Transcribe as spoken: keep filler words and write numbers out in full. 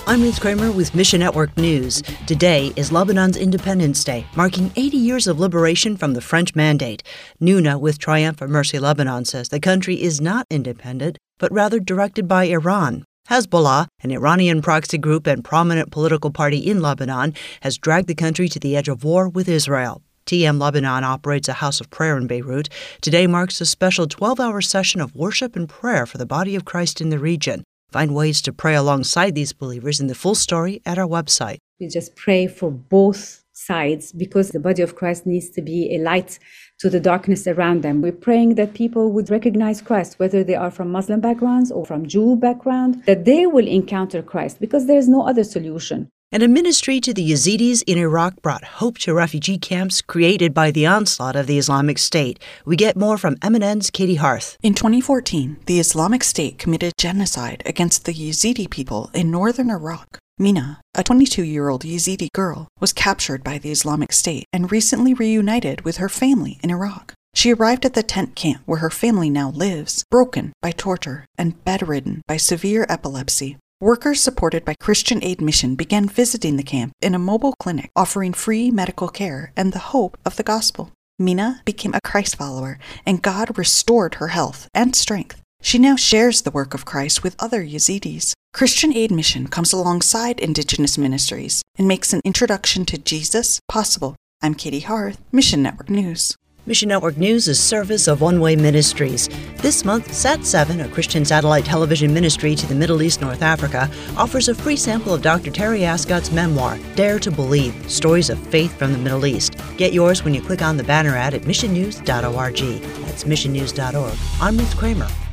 I'm Ruth Kramer with Mission Network News. Today is Lebanon's Independence Day, marking eighty years of liberation from the French Mandate. Nouna with Triumph for Mercy Lebanon says the country is not independent, but rather directed by Iran. Hezbollah, an Iranian proxy group and prominent political party in Lebanon, has dragged the country to the edge of war with Israel. T M Lebanon operates a house of prayer in Beirut. Today marks a special twelve-hour session of worship and prayer for the body of Christ in the region. Find ways to pray alongside these believers in the full story at our website. We just pray for both sides because the body of Christ needs to be a light to the darkness around them. We're praying that people would recognize Christ, whether they are from Muslim backgrounds or from Jew background, that they will encounter Christ because there's no other solution. And a ministry to the Yazidis in Iraq brought hope to refugee camps created by the onslaught of the Islamic State. We get more from M N N's Katie Harth. In twenty fourteen, the Islamic State committed genocide against the Yazidi people in northern Iraq. Mina, a twenty-two-year-old Yazidi girl, was captured by the Islamic State and recently reunited with her family in Iraq. She arrived at the tent camp where her family now lives, broken by torture and bedridden by severe epilepsy. Workers supported by Christian Aid Mission began visiting the camp in a mobile clinic offering free medical care and the hope of the gospel. Mina became a Christ follower, and God restored her health and strength. She now shares the work of Christ with other Yazidis. Christian Aid Mission comes alongside Indigenous ministries and makes an introduction to Jesus possible. I'm Katie Harth, Mission Network News. Mission Network News is service of One Way Ministries. This month, Sat seven, a Christian satellite television ministry to the Middle East, North Africa, offers a free sample of Doctor Terry Ascott's memoir, Dare to Believe, Stories of Faith from the Middle East. Get yours when you click on the banner ad at mission news dot org. That's mission news dot org. I'm Ruth Kramer.